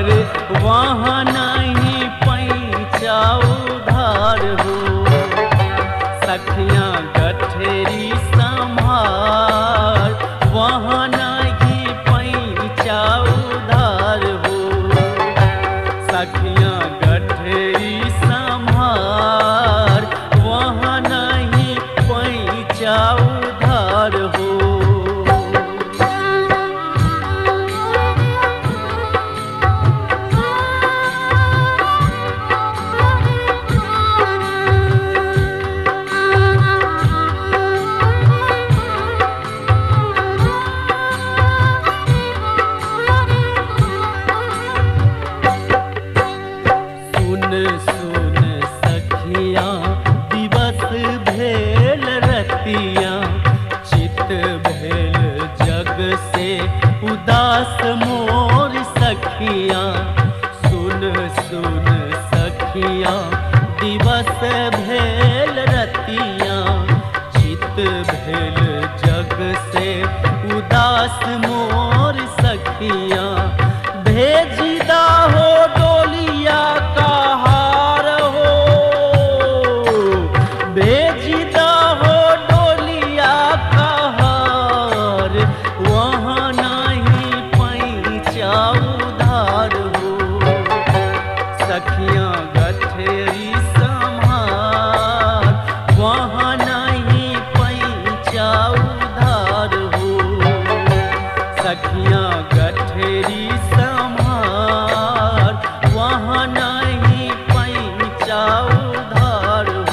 वहाँ नहीं पैंचा उधार हो। सखियाँ गठरी संभार, वहाँ नहीं पैंचा उधार हो। सखियाँ गठरी संभार, वहाँ नहीं पैंचा उधार हो। सुन सखियाँ दिवस भेल रतियाँ, चित भेल जग से उदास मोर सखियाँ। सुन सखियाँ दिवस भेल रतियाँ, चित भेल जग से उदास मोर सखियाँ। भेजिदा हो डोलिया का हार हो, भेजिदा हो डोलिया का हार, वहाँ नहीं पैंचा उधार हो। सखियाँ गठरी संभार, वहाँ नहीं पैंचा उधार हो। सखियाँ गठरी संभार, वहाँ नहीं पैंचा उधार हो।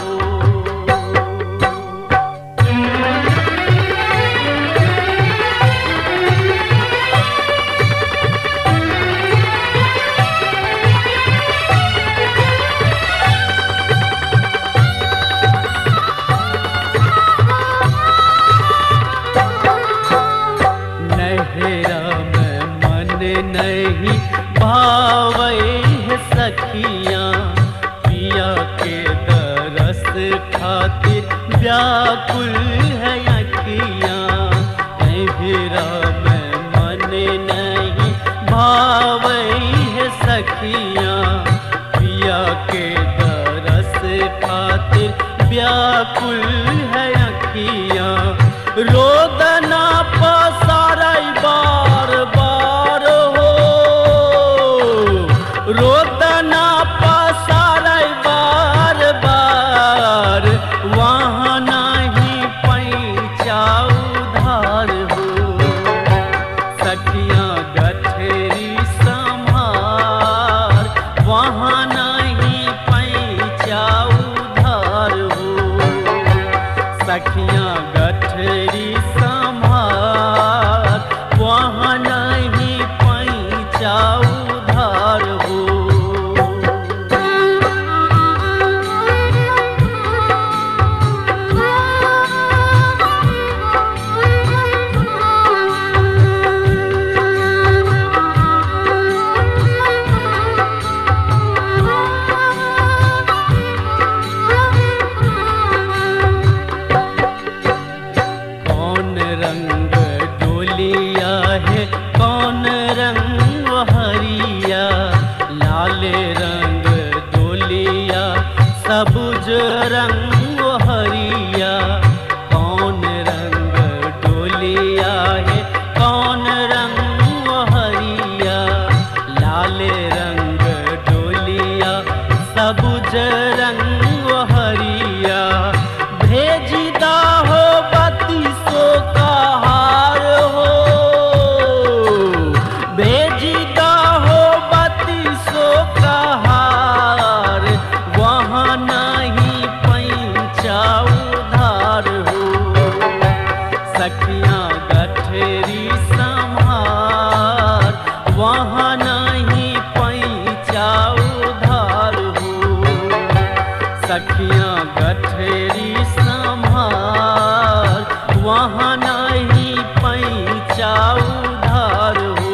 नहेरा में मन नहीं भावै है सखियाँ, पिया के दरस खातिर व्याकुल है अखियाँ। नहेरा में मन नहीं भावै है सखियाँ, पिया के दरस खातिर व्याकुल है अखियाँ। रोदना पसारै बार बार हो, रोदना पसारै बार बार, वहाँ नहीं पैंचा उधार हो। सखियाँ गठरी संभार, वहाँ नहीं पैंचा उधार हो। सखियाँ गठरी संभार, वहाँ नहीं पैंचा उधार हो। कौन रंग डोलिया है, कौन रंग हरिया, लाल रंग डोलिया सबुज रंग हरिया। कौन रंग डोलिया है, कौन रंग हरिया, लाल रंग डोलिया सबुज रंग हरिया। भेजिदा हो बत्तीसों का हार हो, भेजिदा हो बत्तीसों का हार, वहाँ नहीं पैंचा उधार हो। सखियाँ गठरी संभार, वहाँ नहीं पैंचा उधार हो। सखियाँ गठरी संभार, वहाँ नहीं पैंचा उधार हो।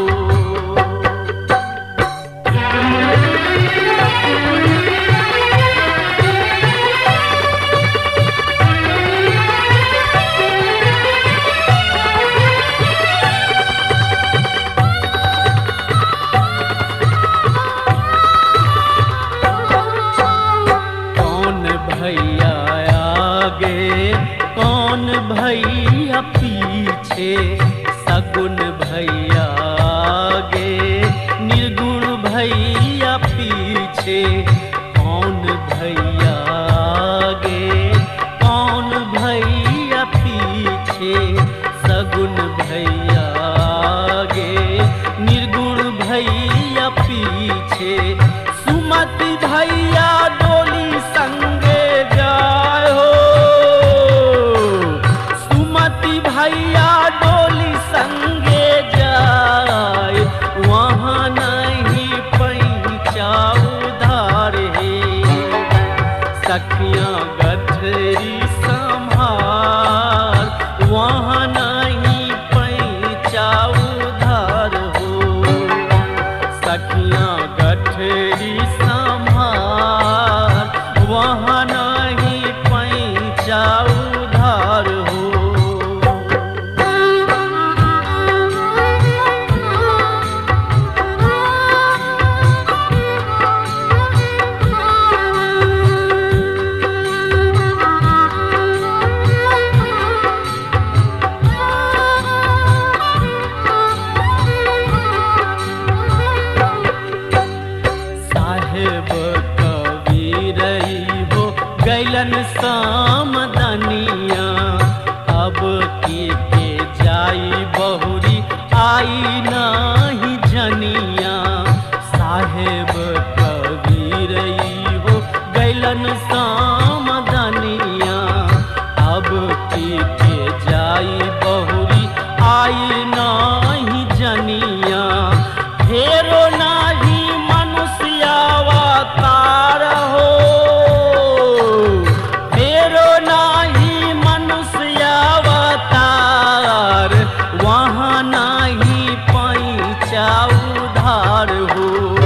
भैया पीछे, सगुन भैया आगे, निर्गुण भैया पीछे, कौन भैया आगे, कौन भैया पीछे, सगुन भैया आगे, निर्गुण भैया पीछे, सुमति भैया डोली संगे जाए हो, सुमति भैया डोली संगे जाए, वहाँ नहीं पैंचा उधार है, सखियाँ गठरी संभार, वहाँ नहीं पैंचा उधार हो, सखियाँ गठरी संभार, वहाँ नहीं पैंचा उधार हो। साहेब कबीरई हो गैलन सामदनिया, अब के जाई बहुरी आई नाही जनिया, साहेब कबीरई हो गैलन सामदनिया, अब के जाई बहुरी आई नाही जनिया, फेरो नाही अवतार हो, फेरो नाही मनुष्य अवतार, वहाँ नहीं पैंचा उधार हो,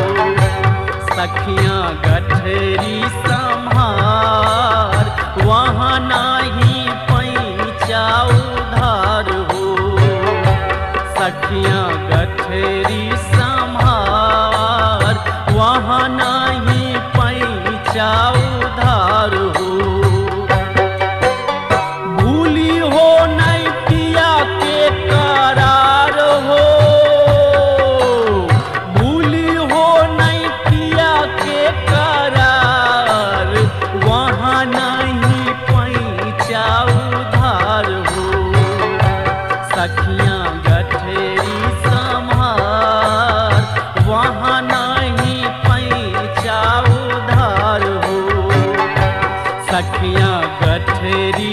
सखियाँ गठरी संभार, वहाँ नहीं पैंचा उधार हो, सखियाँ गठरी संभार, वहाँ नहीं पैंचा उधार हो। भूली हो नहीं पिया के करार हो, भूली हो नहीं पिया के करार, वहाँ नहीं पैंचा उधार हो, सखियाँ गठरी संभार, वहाँ नहीं पैंचा उधार हो, सखियाँ गठरी